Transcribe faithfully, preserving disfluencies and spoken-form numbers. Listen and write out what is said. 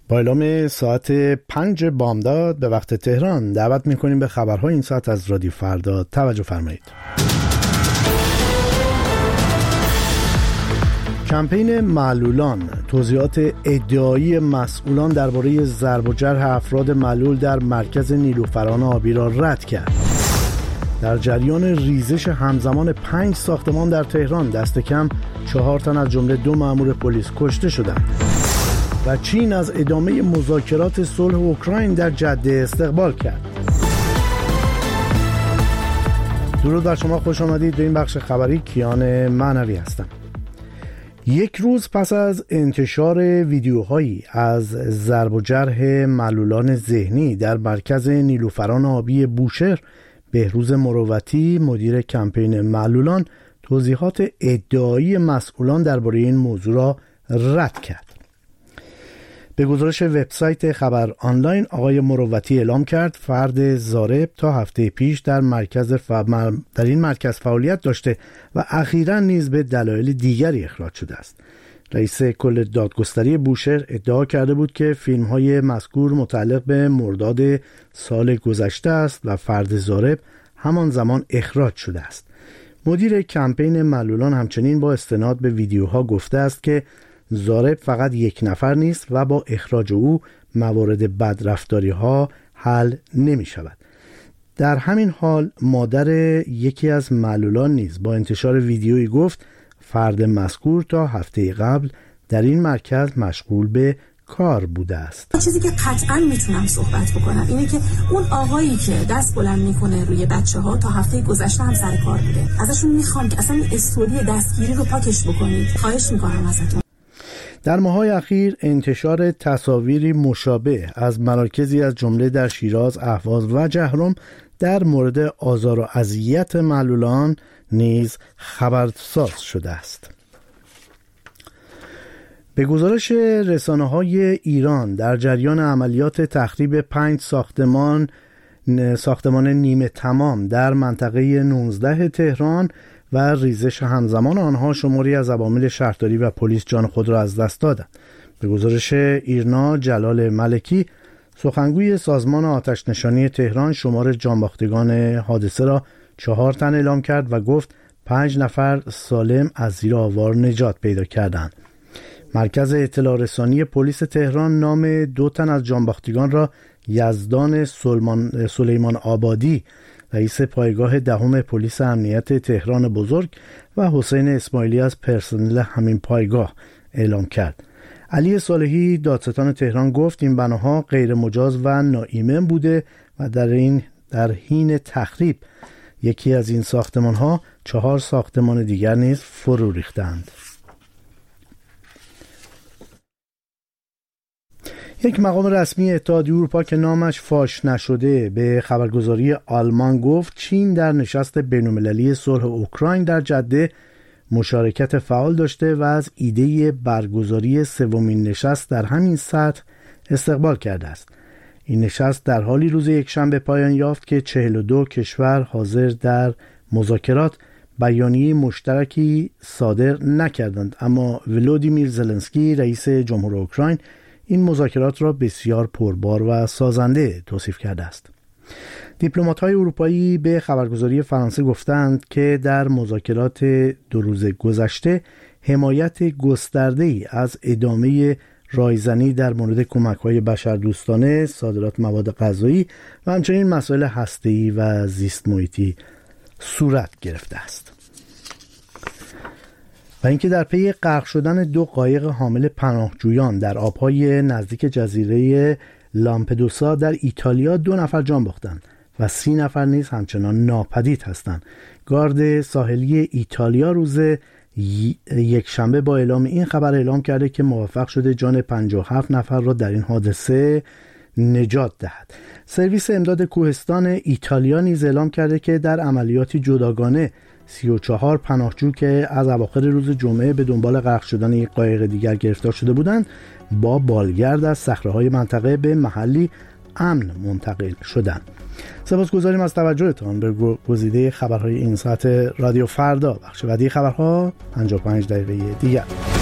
با اعلام ساعت پنج بامداد به وقت تهران دعوت میکنیم به خبرهای این ساعت از رادیو فردا توجه فرمایید. کمپین معلولان توضیحات ادعایی مسئولان درباره ضرب و جرح افراد معلول در مرکز نیلوفران آبی را رد کرد. در جریان ریزش همزمان پنج ساختمان در تهران دست کم چهار تن از جمله دو مأمور پلیس کشته شدند. و چین از ادامه مذاکرات صلح اوکراین در جده استقبال کرد. درود بر شما، خوش آمدید به این بخش خبری. کیان معنوی هستم. یک روز پس از انتشار ویدیوهایی از ضرب و جرح معلولان ذهنی در مرکز نیلوفران آبی بوشهر، بهروز مروتی مدیر کمپین معلولان توضیحات ادعایی مسئولان درباره این موضوع را رد کرد. به گزارش وبسایت خبر آنلاین، آقای مروتی اعلام کرد فرد ضارب تا هفته پیش در مرکز ف... در این مرکز فعالیت داشته و اخیراً نیز به دلایل دیگری اخراج شده است. رئیس کل دادگستری بوشهر ادعا کرده بود که فیلم‌های مذکور متعلق به مرداد سال گذشته است و فرد ضارب همان زمان اخراج شده است. مدیر کمپین معلولان همچنین با استناد به ویدیوها گفته است که ضارب فقط یک نفر نیست و با اخراج او موارد بدرفتاری ها حل نمی شود. در همین حال مادر یکی از معلولان نیز با انتشار ویدیویی گفت فرد مذکور تا هفته قبل در این مرکز مشغول به کار بوده است. چیزی که قطعا میتونم صحبت بکنم اینه که اون آقایی که دست بلند میکنه روی بچه ها تا هفته گذشته هم سر کار بوده. ازشون میخوام که اصلا این استوری دستگیری رو پاکش بکنید. خواهش میکنم ازتون. در ماه‌های اخیر انتشار تصاویری مشابه از مراکزی از جمله در شیراز، اهواز و جهرم در مورد آزار و اذیت معلولان نیز خبرساز شده است. به گزارش رسانه‌های ایران در جریان عملیات تخریب پنج ساختمان ساختمان نیمه تمام در منطقه نوزده تهران و ریزش همزمان آنها، شماری از عوامل شهرداری و پلیس جان خود را از دست دادند. به گزارش ایرنا، جلال ملکی سخنگوی سازمان آتش نشانی تهران شمار جانباختگان حادثه را چهار تن اعلام کرد و گفت پنج نفر سالم از زیر آوار نجات پیدا کردند. مرکز اطلاع رسانی پلیس تهران نام دو تن از جانباختگان را یزدان سلیمان, سلیمان آبادی رئیس پایگاه دهم پلیس امنیت تهران بزرگ و حسین اسماعیلی از پرسنل همین پایگاه اعلام کرد. علی صالحی دادستان تهران گفت این بناها غیر مجاز و ناایمن بوده و در این در حین تخریب یکی از این ساختمان ها چهار ساختمان دیگر نیز فرو ریختند. یک مقام رسمی اتحادیه اروپا که نامش فاش نشده به خبرگزاری آلمان گفت چین در نشست بین‌المللی صلح اوکراین در جده مشارکت فعال داشته و از ایده برگزاری سومین نشست در همین سطح استقبال کرده است. این نشست در حالی روز یکشنبه پایان یافت که چهل و دو کشور حاضر در مذاکرات بیانیه مشترکی صادر نکردند، اما ولودیمیر زلنسکی رئیس جمهور اوکراین این مذاکرات را بسیار پربار و سازنده توصیف کرده است. دیپلمات‌های اروپایی به خبرگزاری فرانسه گفتند که در مذاکرات دو روز گذشته حمایت گسترده‌ای از ادامه رایزنی در مورد کمک‌های بشردوستانه، صادرات مواد غذایی و همچنین مسائل هسته‌ای و زیست محیطی صورت گرفته است. و اینکه در پی غرق شدن دو قایق حامل پناهجویان در آبهای نزدیک جزیره لامپدوسا در ایتالیا دو نفر جان باختند و سی نفر نیز همچنان ناپدید هستند. گارد ساحلی ایتالیا روز یک شنبه با اعلام این خبر اعلام کرده که موفق شده جان پنجاه و هفت نفر را در این حادثه نجات دهد. سرویس امداد کوهستان ایتالیا نیز اعلام کرده که در عملیاتی جداگانه سی و چهار پناهجو که از اواخر روز جمعه به دنبال غرق شدن یک قایق دیگر گرفتار شده بودند با بالگرد از صخره‌های منطقه به محلی امن منتقل شدند. سپاسگزاریم از توجهتان به گزیده خبرهای این ساعت رادیو فردا. بخش بعدی خبرها پنجاه و پنج دقیقه دیگر.